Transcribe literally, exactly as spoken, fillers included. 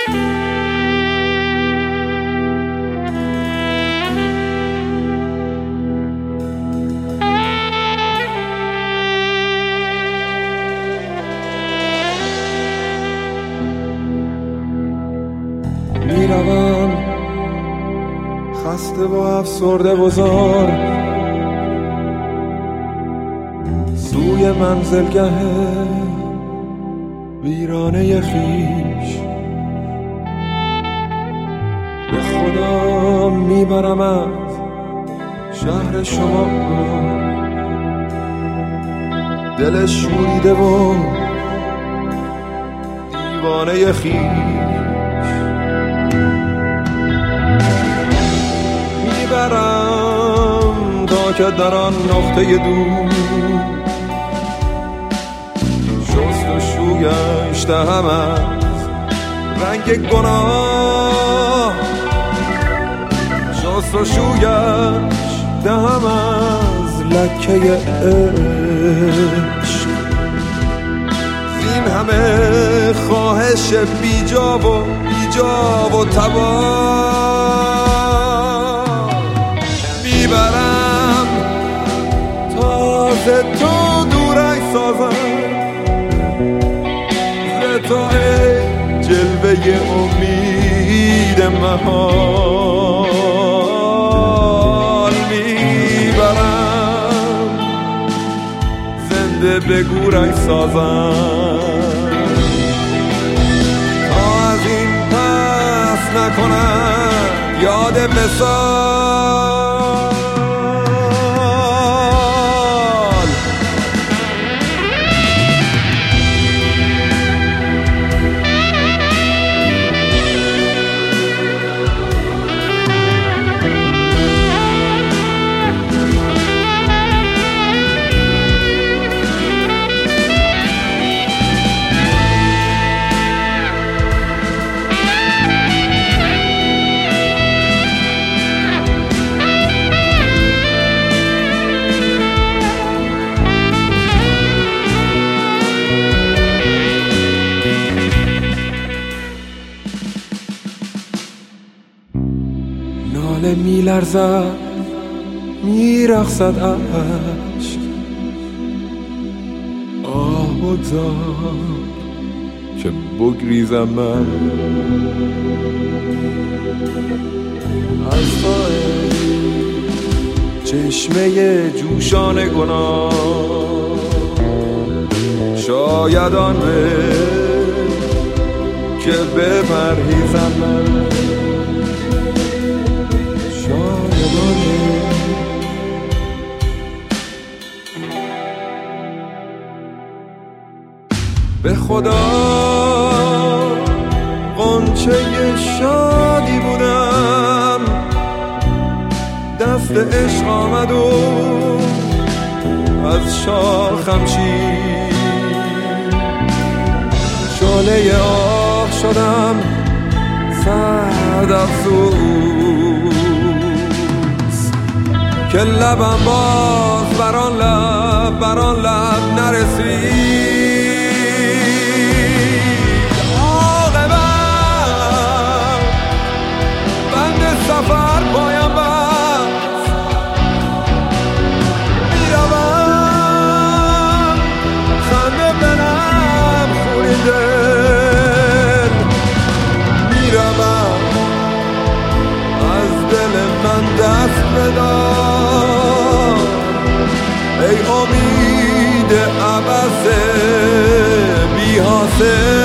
میروم خسته و افسرده بزار سوی منزلگه ویرانه خویش، به خدا میبرم از شهر شما دل شوریده و دیوانه خویش. میبرم تا که در آن نقطه دور شست و شویش دهم از رنگ گناه، شست و شویش دهم از لکه عشق. زین همه خواهش بیجا و بیجا و تباه میبرم تازه تو دورک سازم ز تو ای جلوه امید محال. میبرم زنده به گورک سازم تا از این پس نکنم یاد مثال. ناله می لرزد می رقصد عشق، آه بگذار که بگریزم من از تو چشمه جوشان گناه. شاید آن به که بپرهیزم من، به خدا غنچه شادی بودم، دست عشق آمد و از شاخم چید، شعله آه شدم سرد افسوس که لبم باز بران لب بران لب نرسید. سفر پایم بست میروم خنده بنم خوریده میروم از دل من دست بدار ای امید عبث بی حاصل.